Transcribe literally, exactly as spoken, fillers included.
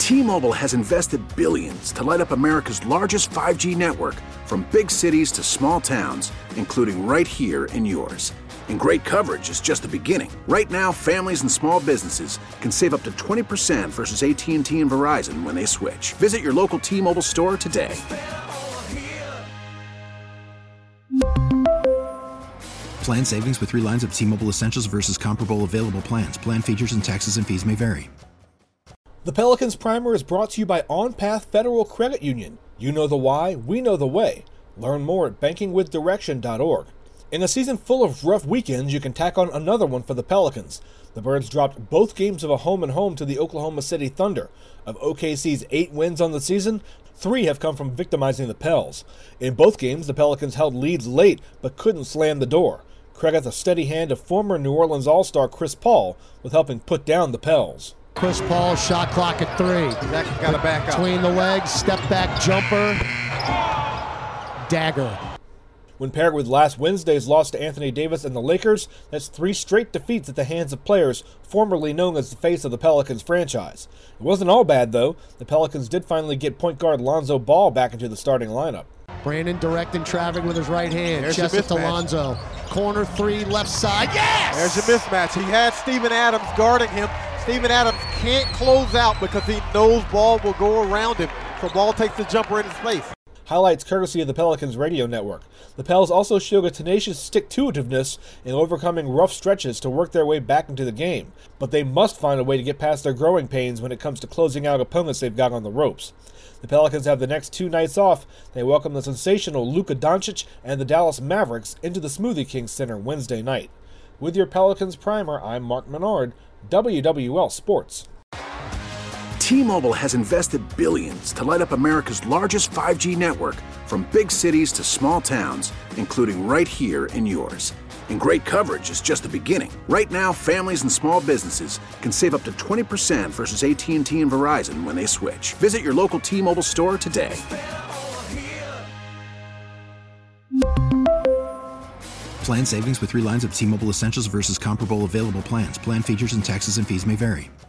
T-Mobile has invested billions to light up America's largest five G network, from big cities to small towns, including right here in yours. And great coverage is just the beginning. Right now, families and small businesses can save up to twenty percent versus A T and T and Verizon when they switch. Visit your local T-Mobile store today. Plan savings with three lines of T-Mobile Essentials versus comparable available plans. Plan features and taxes and fees may vary. The Pelicans Primer is brought to you by OnPath Federal Credit Union. You know the why, we know the way. Learn more at banking with direction dot org. In a season full of rough weekends, you can tack on another one for the Pelicans. The Birds dropped both games of a home-and-home to the Oklahoma City Thunder. Of O K C's eight wins on the season, three have come from victimizing the Pels. In both games, the Pelicans held leads late but couldn't slam the door. Credit the steady hand of former New Orleans All-Star Chris Paul with helping put down the Pels. Chris Paul, shot clock at three. Zach got to back up. Between the legs, step back jumper, dagger. When paired with last Wednesday's loss to Anthony Davis and the Lakers, that's three straight defeats at the hands of players formerly known as the face of the Pelicans franchise. It wasn't all bad, though. The Pelicans did finally get point guard Lonzo Ball back into the starting lineup. Brandon directing traffic with his right hand. There's Chest it to Lonzo. Corner three, left side. Yes! There's a mismatch. He had Steven Adams guarding him. Steven Adams can't close out because he knows Ball will go around him. So Ball takes the jumper in his face. Highlights courtesy of the Pelicans radio network. The Pels also showed a tenacious stick-to-itiveness in overcoming rough stretches to work their way back into the game. But they must find a way to get past their growing pains when it comes to closing out opponents they've got on the ropes. The Pelicans have the next two nights off. They welcome the sensational Luka Doncic and the Dallas Mavericks into the Smoothie King Center Wednesday night. With your Pelicans Primer, I'm Mark Menard, W W L Sports. T-Mobile has invested billions to light up America's largest five G network, from big cities to small towns, including right here in yours. And great coverage is just the beginning. Right now, families and small businesses can save up to twenty percent versus A T and T and Verizon when they switch. Visit your local T-Mobile store today. Plan savings with three lines of T-Mobile Essentials versus comparable available plans. Plan features and taxes and fees may vary.